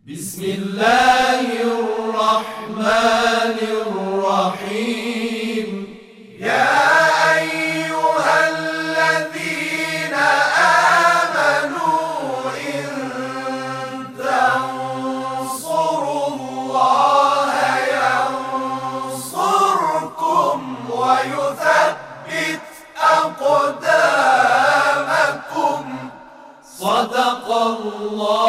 بسم الله الرحمن الرحيم. يا أيها الذين آمنوا إن تنصروا الله ينصركم ويثبت أقدامكم. صدق الله